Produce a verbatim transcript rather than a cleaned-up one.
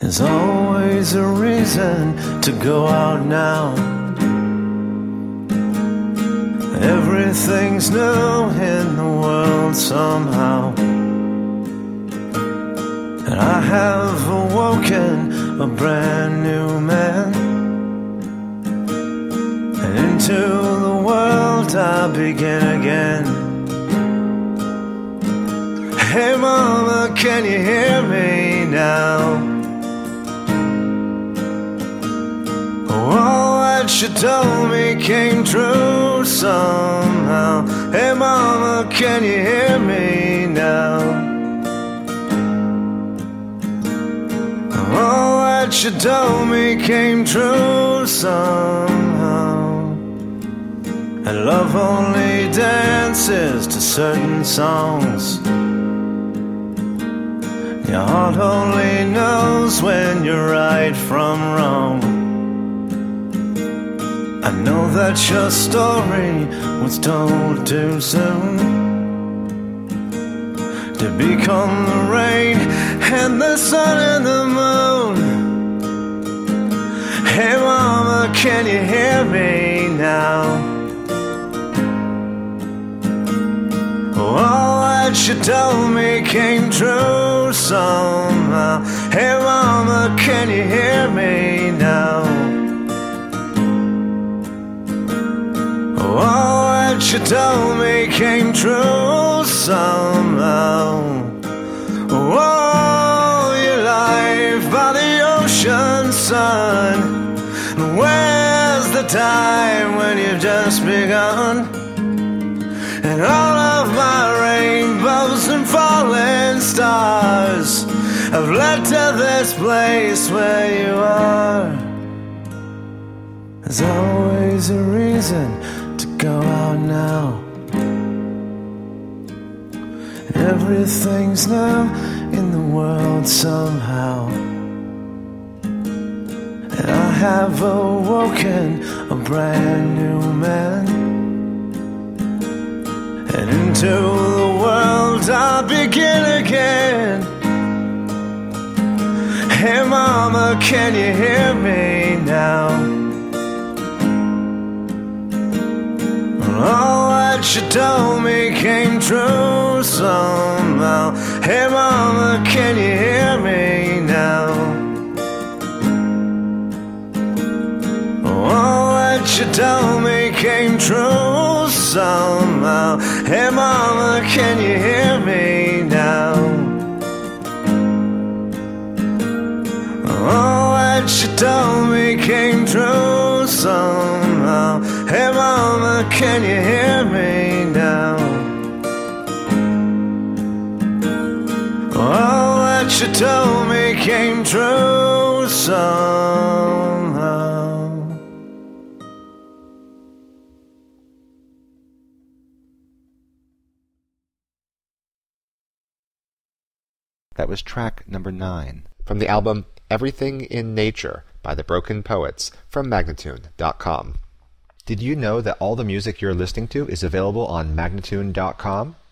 There's always a reason to go out now. Everything's new in the world somehow. And I have awoken a brand new man. And into the world I begin again. Hey mama, can you hear me now? All that you told me came true somehow. Hey mama, can you hear me now? All that you told me came true somehow. And love only dances to certain songs. Your heart only knows when you're right from wrong. I know that your story was told too soon to become the rain and the sun and the moon. Hey mama, can you hear me now? All that you told me came true somehow. Hey mama, can you hear me now? All that you told me came true somehow. Oh, your life by the ocean sun. Where's the time when you've just begun? And all of my rainbows and falling stars have led to this place where you are. There's always a reason to go out now. Everything's new in the world somehow. And I have awoken a brand new man. And into the world I begin again. Hey mama, can you hear me now? All that you told me came true somehow. Hey mama, can you hear me now? All that you told me came true somehow. Hey mama, can you hear me now? All that you told me came true somehow. Hey mama, can you hear me now? All that you told me came true somehow. That was track number nine from the album Everything in Nature by the Broken Poets from Magnatune dot com. Did you know that all the music you're listening to is available on Magnatune dot com?